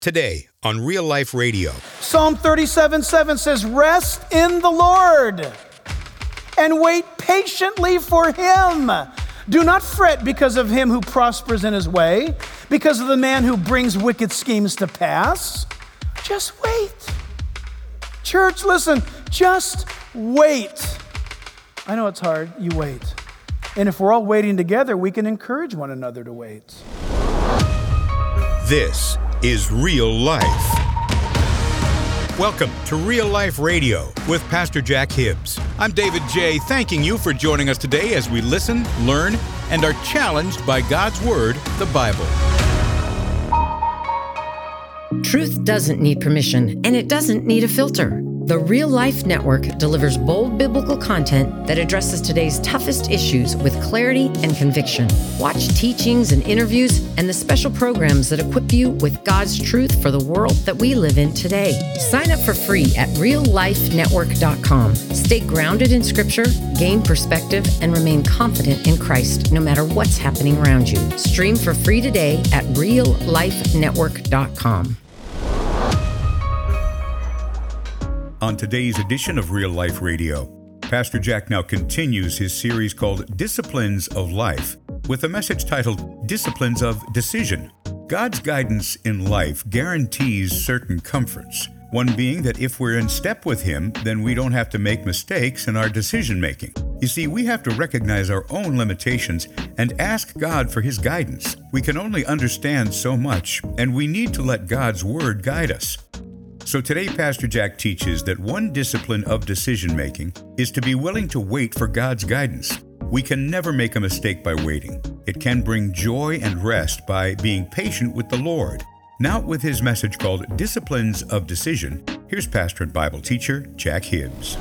Today on Real Life Radio. Psalm 37:7 says, "Rest in the Lord and wait patiently for him. Do not fret because of him who prospers in his way, because of the man who brings wicked schemes to pass." Just wait. Church, listen, just wait. I know it's hard, you wait. And if we're all waiting together, we can encourage one another to wait. This is Real Life. Welcome to Real Life Radio with Pastor Jack Hibbs. I'm David J., thanking you for joining us today as we listen, learn, and are challenged by God's Word, the Bible. Truth doesn't need permission, and it doesn't need a filter. The Real Life Network delivers bold biblical content that addresses today's toughest issues with clarity and conviction. Watch teachings and interviews and the special programs that equip you with God's truth for the world that we live in today. Sign up for free at reallifenetwork.com. Stay grounded in Scripture, gain perspective, and remain confident in Christ no matter what's happening around you. Stream for free today at reallifenetwork.com. On today's edition of Real Life Radio, Pastor Jack now continues his series called Disciplines of Life with a message titled Disciplines of Decision. God's guidance in life guarantees certain comforts, one being that if we're in step with Him, then we don't have to make mistakes in our decision-making. You see, we have to recognize our own limitations and ask God for His guidance. We can only understand so much, and we need to let God's Word guide us. So today, Pastor Jack teaches that one discipline of decision-making is to be willing to wait for God's guidance. We can never make a mistake by waiting. It can bring joy and rest by being patient with the Lord. Now, with his message called Disciplines of Decision, here's pastor and Bible teacher Jack Hibbs.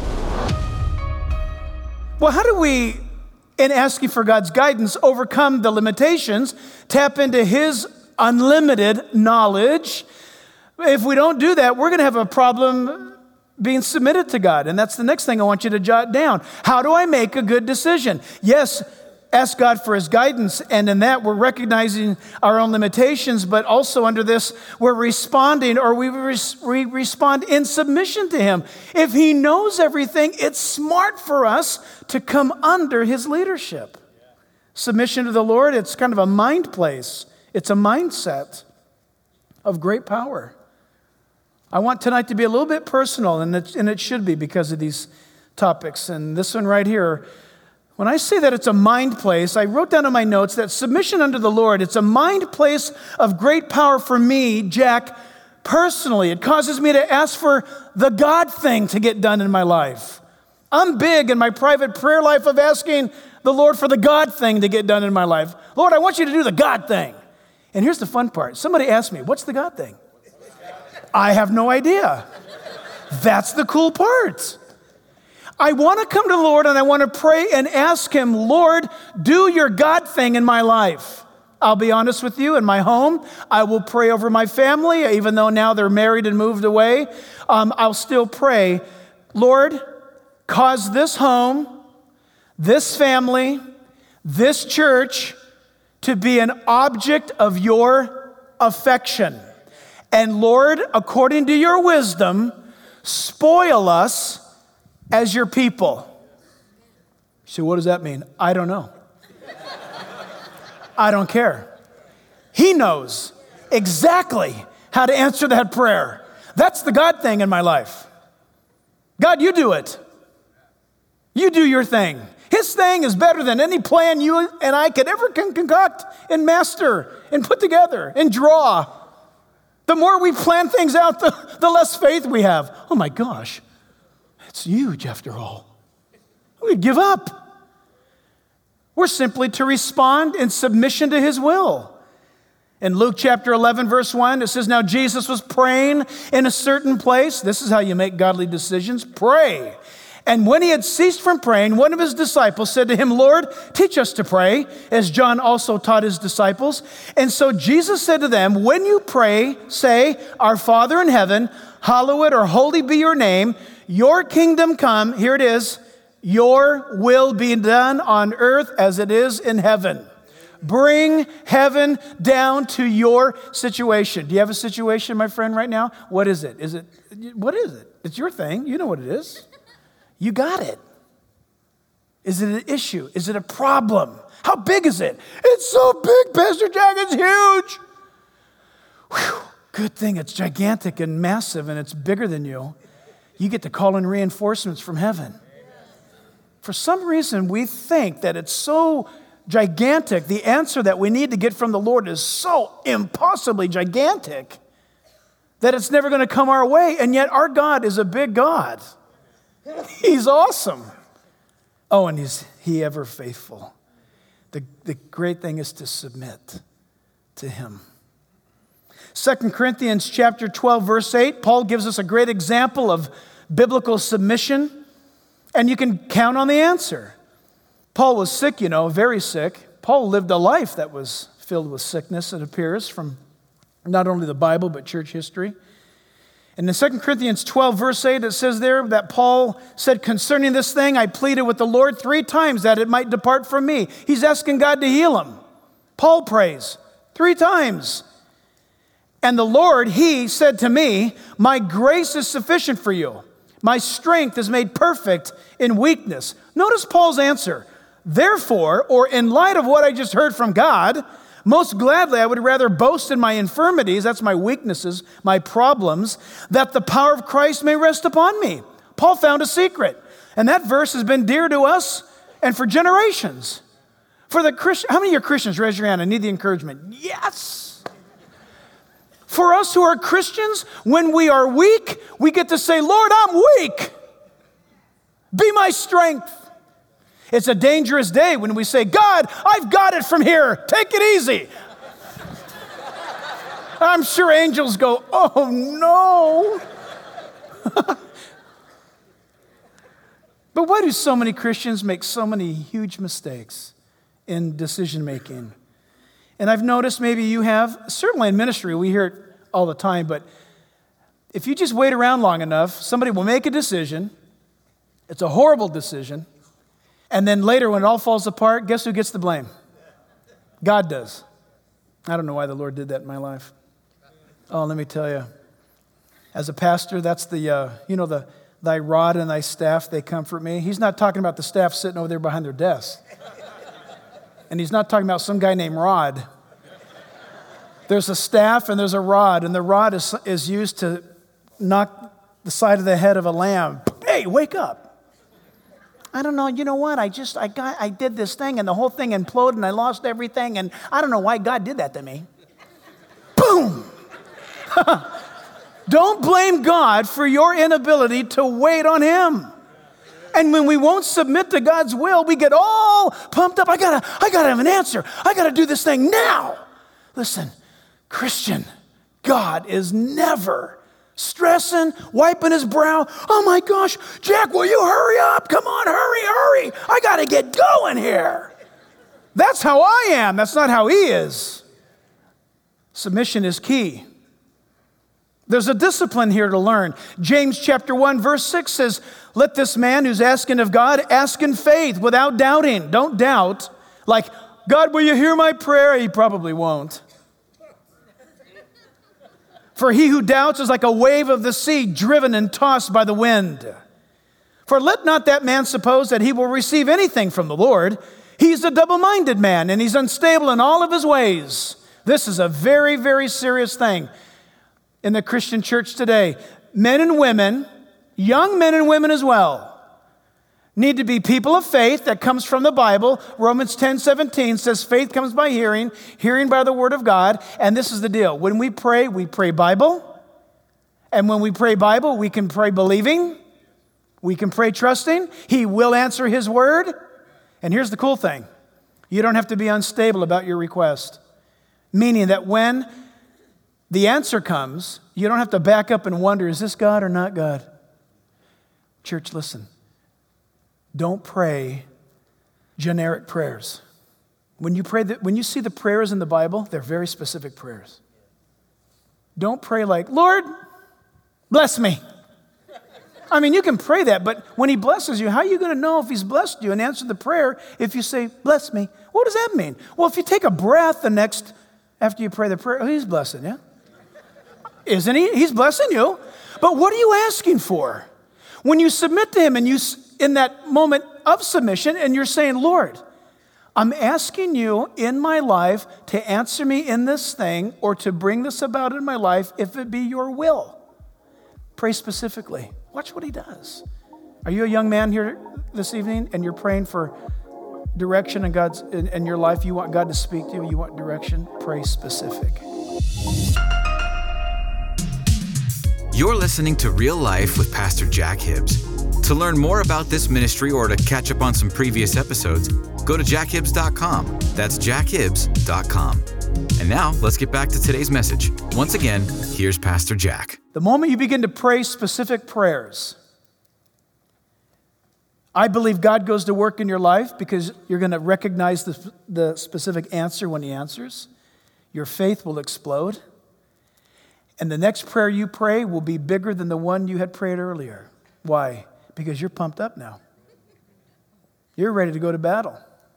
Well, how do we, in asking for God's guidance, overcome the limitations, tap into His unlimited knowledge? If we don't do that, we're going to have a problem being submitted to God. And that's the next thing I want you to jot down. How do I make a good decision? Yes, ask God for His guidance. And in that, we're recognizing our own limitations. But also under this, we're responding, or we respond in submission to Him. If He knows everything, it's smart for us to come under His leadership. Submission to the Lord, it's kind of a mind place. It's a mindset of great power. I want tonight to be a little bit personal, and it should be because of these topics. And this one right here, when I say that it's a mind place, I wrote down in my notes that submission unto the Lord, it's a mind place of great power for me, Jack, personally. It causes me to ask for the God thing to get done in my life. I'm big in my private prayer life of asking the Lord for the God thing to get done in my life. Lord, I want you to do the God thing. And here's the fun part. Somebody asked me, what's the God thing? I have no idea. That's the cool part. I want to come to the Lord and I want to pray and ask Him, Lord, do your God thing in my life. I'll be honest with you, in my home, I will pray over my family, even though now they're married and moved away. I'll still pray, Lord, cause this home, this family, this church to be an object of your affection. And Lord, according to your wisdom, spoil us as your people. So what does that mean? I don't know. I don't care. He knows exactly how to answer that prayer. That's the God thing in my life. God, you do it. You do your thing. His thing is better than any plan you and I could ever concoct and master and put together and draw. The more we plan things out, the less faith we have. Oh my gosh, it's huge after all. We give up. We're simply to respond in submission to His will. In Luke chapter 11, verse 1, it says, now Jesus was praying in a certain place. This is how you make godly decisions. Pray. And when He had ceased from praying, one of His disciples said to Him, Lord, teach us to pray, as John also taught his disciples. And so Jesus said to them, when you pray, say, Our Father in heaven, hallowed or holy be your name. Your kingdom come. Here it is. Your will be done on earth as it is in heaven. Bring heaven down to your situation. Do you have a situation, my friend, right now? What is it? What is it? It's your thing. You know what it is. You got it. Is it an issue? Is it a problem? How big is it? It's so big, Pastor Jack, it's huge. Whew. Good thing it's gigantic and massive and it's bigger than you. You get to call in reinforcements from heaven. For some reason, we think that it's so gigantic. The answer that we need to get from the Lord is so impossibly gigantic that it's never going to come our way. And yet our God is a big God. He's awesome. Oh, and He ever faithful. The great thing is to submit to Him. 2 Corinthians chapter 12, verse 8, Paul gives us a great example of biblical submission, and you can count on the answer. Paul was sick, very sick. Paul lived a life that was filled with sickness, it appears, from not only the Bible, but church history. And in 2 Corinthians 12, verse 8, it says there that Paul said, concerning this thing, I pleaded with the Lord 3 times that it might depart from me. He's asking God to heal him. Paul prays 3 times. And the Lord, He said to me, my grace is sufficient for you. My strength is made perfect in weakness. Notice Paul's answer. Therefore, or in light of what I just heard from God, most gladly I would rather boast in my infirmities, that's my weaknesses, my problems, that the power of Christ may rest upon me. Paul found a secret. And that verse has been dear to us and for generations. For the Christian, how many of you are Christians? Raise your hand. I need the encouragement. Yes. For us who are Christians, when we are weak, we get to say, Lord, I'm weak. Be my strength. It's a dangerous day when we say, God, I've got it from here. Take it easy. I'm sure angels go, oh no. But why do so many Christians make so many huge mistakes in decision making? And I've noticed, maybe you have, certainly in ministry, we hear it all the time, but if you just wait around long enough, somebody will make a decision. It's a horrible decision. And then later, when it all falls apart, guess who gets the blame? God does. I don't know why the Lord did that in my life. Oh, let me tell you. As a pastor, that's the thy rod and thy staff, they comfort me. He's not talking about the staff sitting over there behind their desk. And he's not talking about some guy named Rod. There's a staff and there's a rod, and the rod is used to knock the side of the head of a lamb. Hey, wake up. I don't know, you know what, I did this thing and the whole thing imploded and I lost everything and I don't know why God did that to me. Boom! Don't blame God for your inability to wait on Him. And when we won't submit to God's will, we get all pumped up. I gotta have an answer. I gotta do this thing now. Listen, Christian, God is never stressing, wiping his brow. Oh my gosh, Jack, will you hurry up? Come on, hurry. I got to get going here. That's how I am. That's not how he is. Submission is key. There's a discipline here to learn. James chapter 1, verse 6 says, let this man who's asking of God ask in faith without doubting. Don't doubt. Like, God, will you hear my prayer? He probably won't. For he who doubts is like a wave of the sea, driven and tossed by the wind. For let not that man suppose that he will receive anything from the Lord. He's a double-minded man, and he's unstable in all of his ways. This is a very, very serious thing in the Christian church today. Men and women, young men and women as well, need to be people of faith that comes from the Bible. Romans 10:17 says faith comes by hearing, hearing by the word of God. And this is the deal. When we pray Bible. And when we pray Bible, we can pray believing. We can pray trusting. He will answer His word. And here's the cool thing. You don't have to be unstable about your request. Meaning that when the answer comes, you don't have to back up and wonder, is this God or not God? Church, listen. Don't pray generic prayers. When you see the prayers in the Bible, they're very specific prayers. Don't pray like, Lord, bless me. I mean, you can pray that, but when He blesses you, how are you going to know if He's blessed you and answered the prayer if you say, bless me? What does that mean? Well, if you take a breath after you pray the prayer, he's blessing you. Isn't he? He's blessing you. But what are you asking for? When you submit to him and in that moment of submission and you're saying, Lord, I'm asking you in my life to answer me in this thing or to bring this about in my life if it be your will. Pray specifically. Watch what he does. Are you a young man here this evening and you're praying for direction in your life? You want God to speak to you? You want direction? Pray specific. You're listening to Real Life with Pastor Jack Hibbs. To learn more about this ministry or to catch up on some previous episodes, go to jackhibbs.com. That's jackhibbs.com. And now, let's get back to today's message. Once again, here's Pastor Jack. The moment you begin to pray specific prayers, I believe God goes to work in your life because you're going to recognize the specific answer when he answers. Your faith will explode. And the next prayer you pray will be bigger than the one you had prayed earlier. Why? Because you're pumped up now. You're ready to go to battle.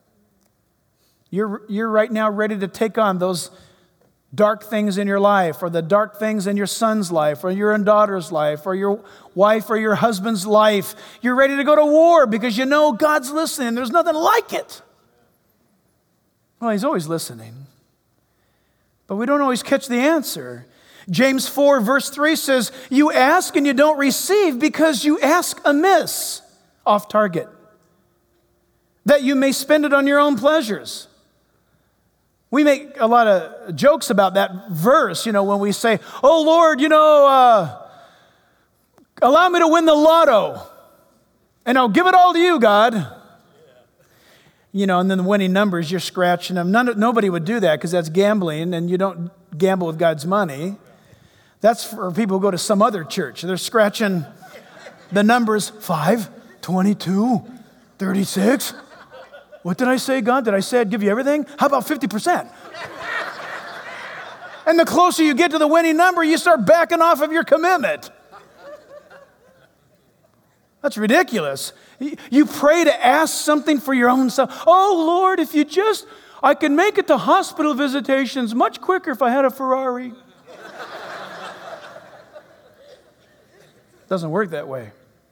You're right now ready to take on those dark things in your life, or the dark things in your son's life, or your daughter's life, or your wife or your husband's life. You're ready to go to war because you know God's listening. There's nothing like it. Well, he's always listening. But we don't always catch the answer. James 4 verse 3 says, you ask and you don't receive because you ask amiss, off target, that you may spend it on your own pleasures. We make a lot of jokes about that verse, when we say, oh Lord, allow me to win the lotto and I'll give it all to you, God. And then the winning numbers, you're scratching them. Nobody would do that because that's gambling and you don't gamble with God's money. That's for people who go to some other church. They're scratching the numbers 5, 22, 36. What did I say, God? Did I say I'd give you everything? How about 50%? And the closer you get to the winning number, you start backing off of your commitment. That's ridiculous. You pray to ask something for your own self. Oh, Lord, if you I can make it to hospital visitations much quicker if I had a Ferrari. Doesn't work that way.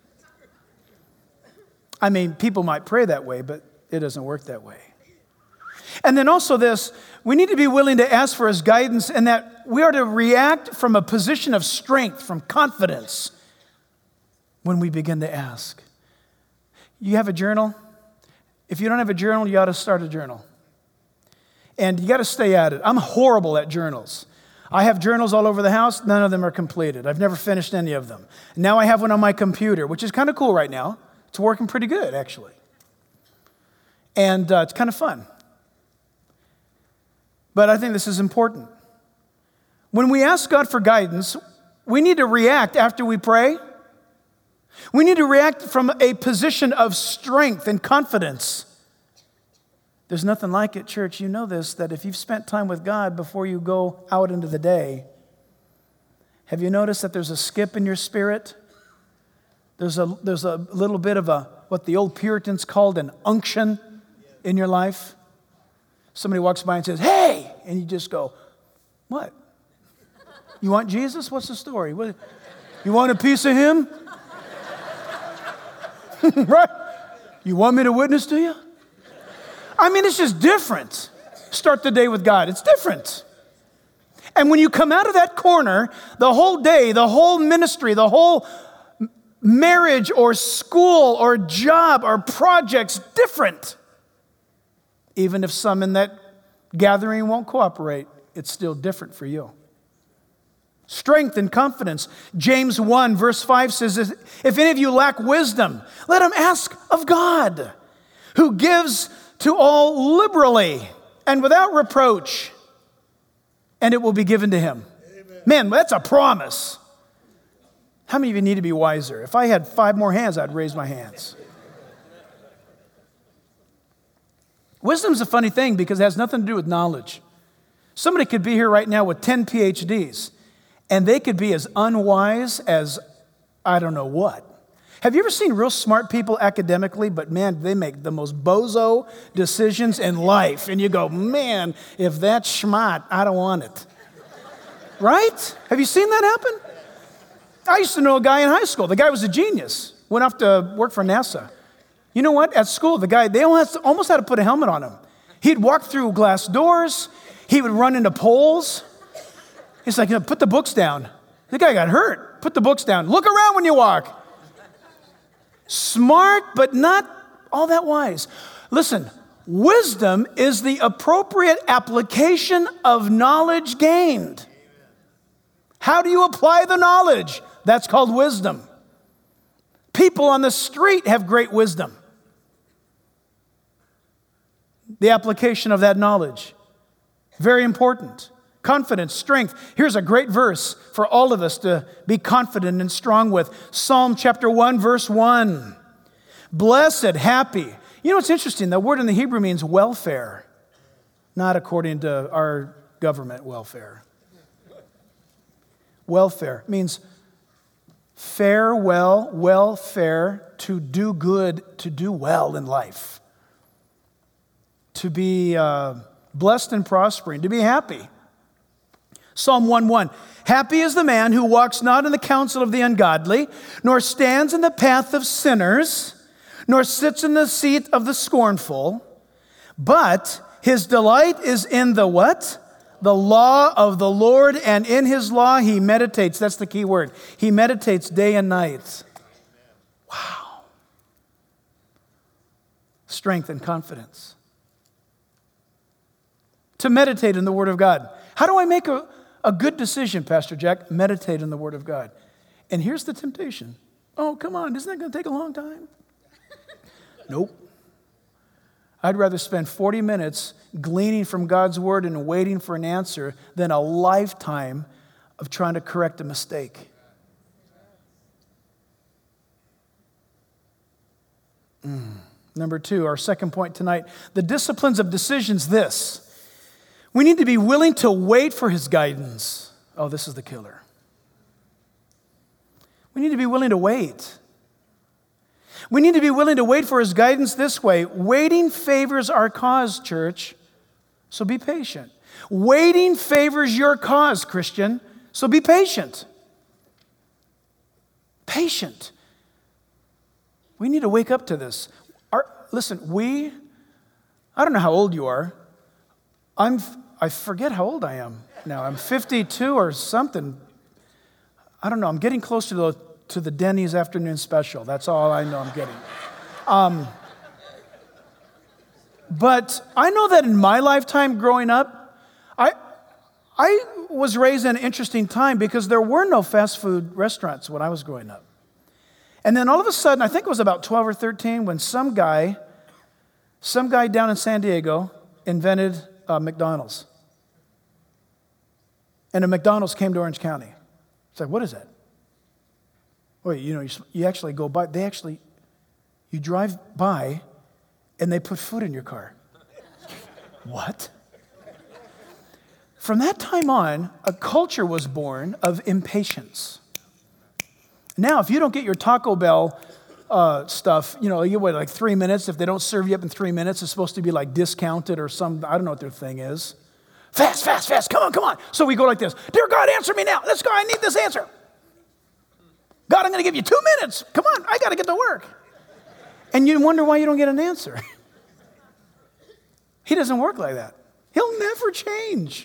I mean, people might pray that way, but it doesn't work that way. And then also this, we need to be willing to ask for his guidance, and that we are to react from a position of strength, from confidence, when we begin to ask. You have a journal? If you don't have a journal, you ought to start a journal. And you got to stay at it. I'm horrible at journals. I have journals all over the house. None of them are completed. I've never finished any of them. Now I have one on my computer, which is kind of cool right now. It's working pretty good, actually. And it's kind of fun. But I think this is important. When we ask God for guidance, we need to react after we pray. We need to react from a position of strength and confidence. There's nothing like it, church. You know this, that if you've spent time with God before you go out into the day, have you noticed that there's a skip in your spirit? There's a little bit of what the old Puritans called an unction in your life. Somebody walks by and says, hey, and you just go, what? You want Jesus? What's the story? You want a piece of him? Right? You want me to witness to you? I mean, it's just different. Start the day with God. It's different. And when you come out of that corner, the whole day, the whole ministry, the whole marriage or school or job or project's different. Even if some in that gathering won't cooperate, it's still different for you. Strength and confidence. James 1 verse 5 says, if any of you lack wisdom, let him ask of God, who gives to all liberally and without reproach, and it will be given to him. Amen. Man, that's a promise. How many of you need to be wiser? If I had 5 more hands, I'd raise my hands. Wisdom's a funny thing because it has nothing to do with knowledge. Somebody could be here right now with 10 PhDs, and they could be as unwise as I don't know what. Have you ever seen real smart people academically, but man, they make the most bozo decisions in life. And you go, man, if that's schmott, I don't want it. Right? Have you seen that happen? I used to know a guy in high school. The guy was a genius. Went off to work for NASA. You know what? At school, the guy, they almost had to put a helmet on him. He'd walk through glass doors. He would run into poles. He's like, put the books down. The guy got hurt. Put the books down. Look around when you walk. Smart, but not all that wise. Listen, wisdom is the appropriate application of knowledge gained. How do you apply the knowledge? That's called wisdom. People on the street have great wisdom. The application of that knowledge. Very important. Confidence, strength. Here's a great verse for all of us to be confident and strong with. Psalm chapter 1, verse 1. Blessed, happy. You know what's interesting? The word in the Hebrew means welfare, not according to our government welfare. Welfare means fare well, welfare, to do good, to do well in life. To be blessed and prospering, to be happy. Psalm 1:1. Happy is the man who walks not in the counsel of the ungodly, nor stands in the path of sinners, nor sits in the seat of the scornful, but his delight is in the what? The law of the Lord, and in his law he meditates. That's the key word. He meditates day and night. Wow. Strength and confidence. To meditate in the Word of God. How do I make a good decision, Pastor Jack? Meditate in the Word of God. And here's the temptation. Oh, come on, isn't that going to take a long time? Nope. I'd rather spend 40 minutes gleaning from God's Word and waiting for an answer than a lifetime of trying to correct a mistake. Number 2, our second point tonight, the disciplines of decisions, this. We need to be willing to wait for His guidance. Oh, this is the killer. We need to be willing to wait. We need to be willing to wait for His guidance this way. Waiting favors our cause, church, so be patient. Waiting favors your cause, Christian, so be patient. Patient. We need to wake up to this. Listen, I don't know how old you are. I forget how old I am now. I'm 52 or something. I don't know. I'm getting close to the Denny's afternoon special. That's all I know I'm getting. But I know that in my lifetime growing up, I was raised in an interesting time because there were no fast food restaurants when I was growing up. And then all of a sudden, I think it was about 12 or 13, when some guy down in San Diego invented McDonald's. And a McDonald's came to Orange County. It's like, what is that? Wait, you actually go by, you drive by and they put food in your car. What? From that time on, a culture was born of impatience. Now, if you don't get your Taco Bell stuff, you wait like 3 minutes. If they don't serve you up in 3 minutes, it's supposed to be like discounted or some, I don't know what their thing is. Fast, fast, fast, come on. So we go like this. Dear God, answer me now. Let's go, I need this answer. God, I'm going to give you 2 minutes. Come on, I got to get to work. And you wonder why you don't get an answer. He doesn't work like that. He'll never change.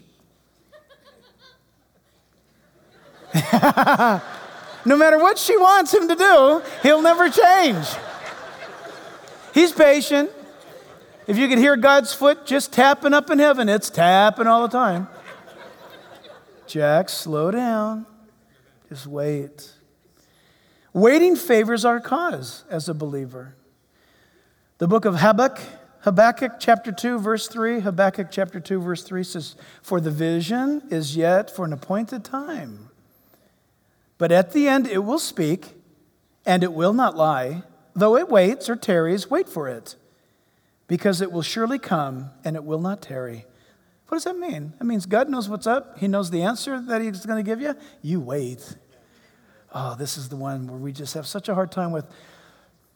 No matter what she wants him to do, he'll never change. He's patient. If you could hear God's foot just tapping up in heaven, it's tapping all the time. Jack, slow down. Just wait. Waiting favors our cause as a believer. The book of Habakkuk chapter 2, verse 3, Habakkuk chapter 2, verse 3 says, "For the vision is yet for an appointed time. But at the end it will speak, and it will not lie. Though it waits or tarries, wait for it, because it will surely come, and it will not tarry." What does that mean? That means God knows what's up. He knows the answer that He's going to give you. You wait. Oh, this is the one where we just have such a hard time with.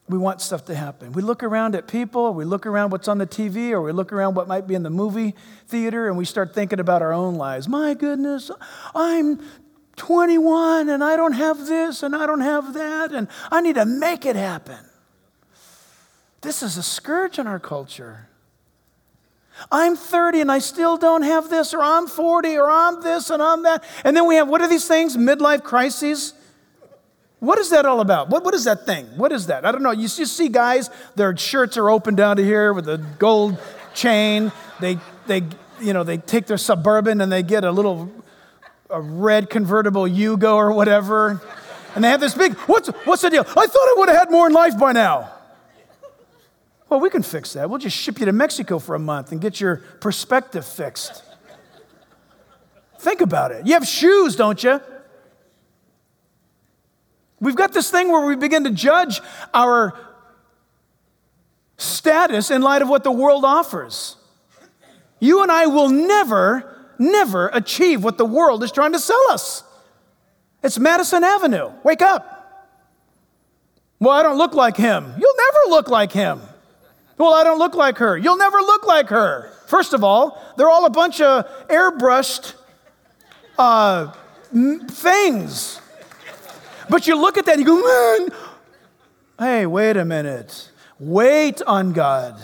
we want stuff to happen. We look around at people, we look around what's on the TV, or we look around what might be in the movie theater, and we start thinking about our own lives. My goodness, I'm 21, and I don't have this, and I don't have that, and I need to make it happen. This is a scourge in our culture. I'm 30 and I still don't have this, or I'm 40, or I'm this and I'm that. And then we have, what are these things? Midlife crises. What is that all about? What is that thing? What is that? I don't know. You see guys, their shirts are open down to here with a gold chain. They take their Suburban and they get a red convertible Yugo or whatever. And they have this big, what's the deal? I thought I would have had more in life by now. Well, we can fix that. We'll just ship you to Mexico for a month and get your perspective fixed. Think about it. You have shoes, don't you? We've got this thing where we begin to judge our status in light of what the world offers. You and I will never achieve what the world is trying to sell us. It's Madison Avenue. Wake up. Well, I don't look like him. You'll never look like him. Well, I don't look like her. You'll never look like her. First of all, they're all a bunch of airbrushed things. But you look at that and you go, man, hey, wait a minute. Wait on God.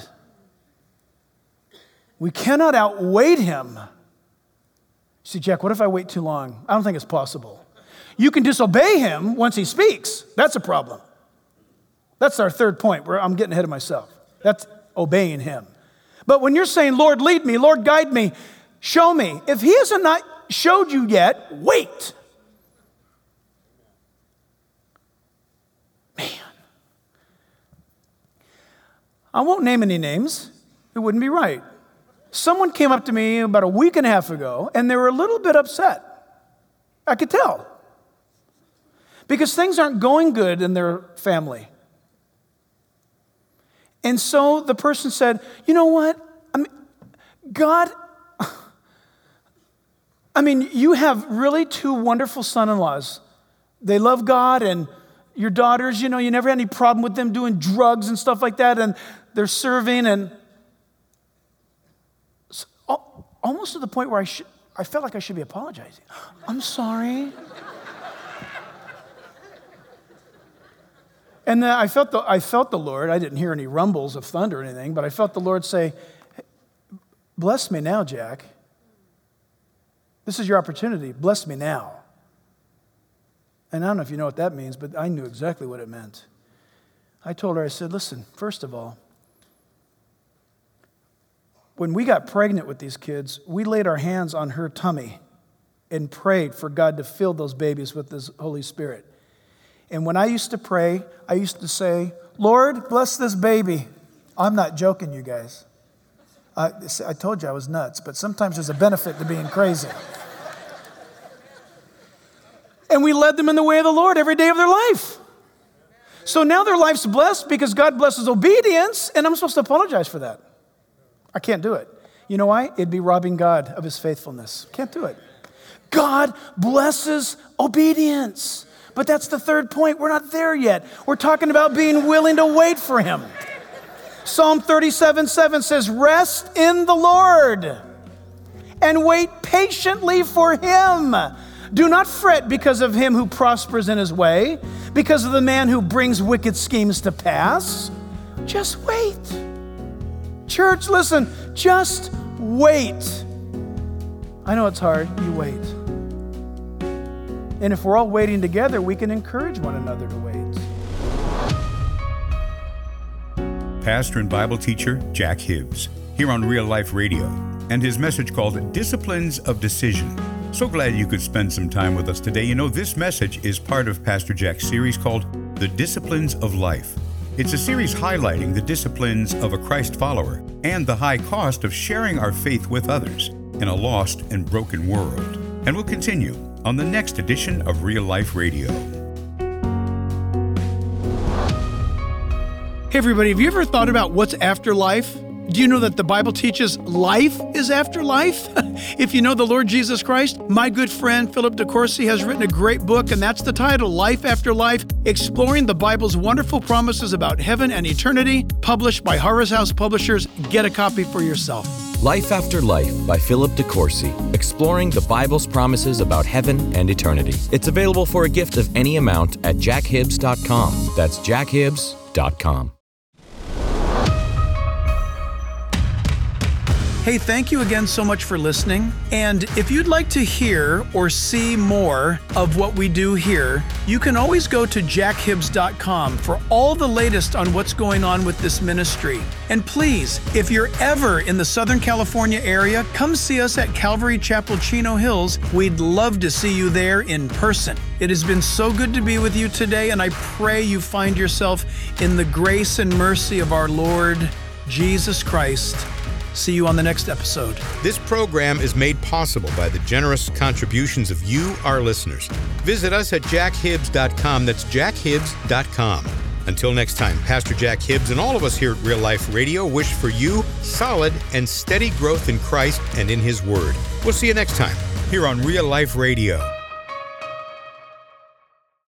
We cannot outwait him. See, Jack, what if I wait too long? I don't think it's possible. You can disobey him once he speaks. That's a problem. That's our third point where I'm getting ahead of myself. That's obeying him. But when you're saying, Lord, lead me, Lord, guide me, show me. If he hasn't not showed you yet, wait. Man. I won't name any names. It wouldn't be right. Someone came up to me about a week and a half ago, and they were a little bit upset. I could tell. Because things aren't going good in their family. And so the person said, you know what? You have really two wonderful son-in-laws. They love God, and your daughters, you never had any problem with them doing drugs and stuff like that, and they're serving, and almost to the point where I felt like I should be apologizing. I'm sorry. And then I felt the Lord. I didn't hear any rumbles of thunder or anything, but I felt the Lord say, bless me now, Jack. This is your opportunity. Bless me now. And I don't know if you know what that means, but I knew exactly what it meant. I told her, I said, listen, first of all, when we got pregnant with these kids, we laid our hands on her tummy and prayed for God to fill those babies with His Holy Spirit. And when I used to pray, I used to say, Lord, bless this baby. I'm not joking, you guys. I told you I was nuts, but sometimes there's a benefit to being crazy. And we led them in the way of the Lord every day of their life. So now their life's blessed because God blesses obedience, and I'm supposed to apologize for that. I can't do it. You know why? It'd be robbing God of His faithfulness. Can't do it. God blesses obedience. But that's the third point. We're not there yet. We're talking about being willing to wait for Him. Psalm 37:7 says, rest in the Lord and wait patiently for Him. Do not fret because of him who prospers in his way, because of the man who brings wicked schemes to pass. Just wait. Church, listen, just wait. I know it's hard. You wait. And if we're all waiting together, we can encourage one another to wait. Pastor and Bible teacher Jack Hibbs, here on Real Life Radio, and his message called Disciplines of Decision. So glad you could spend some time with us today. You know, this message is part of Pastor Jack's series called The Disciplines of Life. It's a series highlighting the disciplines of a Christ follower and the high cost of sharing our faith with others in a lost and broken world. And we'll continue on the next edition of Real Life Radio. Hey everybody, have you ever thought about what's after life? Do you know that the Bible teaches life is after life? If you know the Lord Jesus Christ, my good friend Philip DeCourcy has written a great book, and that's the title, Life After Life, Exploring the Bible's Wonderful Promises About Heaven and Eternity, published by Harvest House Publishers. Get a copy for yourself. Life After Life by Philip DeCourcy, exploring the Bible's promises about heaven and eternity. It's available for a gift of any amount at jackhibbs.com. That's jackhibbs.com. Hey, thank you again so much for listening. And if you'd like to hear or see more of what we do here, you can always go to jackhibbs.com for all the latest on what's going on with this ministry. And please, if you're ever in the Southern California area, come see us at Calvary Chapel, Chino Hills. We'd love to see you there in person. It has been so good to be with you today, and I pray you find yourself in the grace and mercy of our Lord Jesus Christ. See you on the next episode. This program is made possible by the generous contributions of you, our listeners. Visit us at jackhibbs.com. That's jackhibbs.com. Until next time, Pastor Jack Hibbs and all of us here at Real Life Radio wish for you solid and steady growth in Christ and in His Word. We'll see you next time here on Real Life Radio.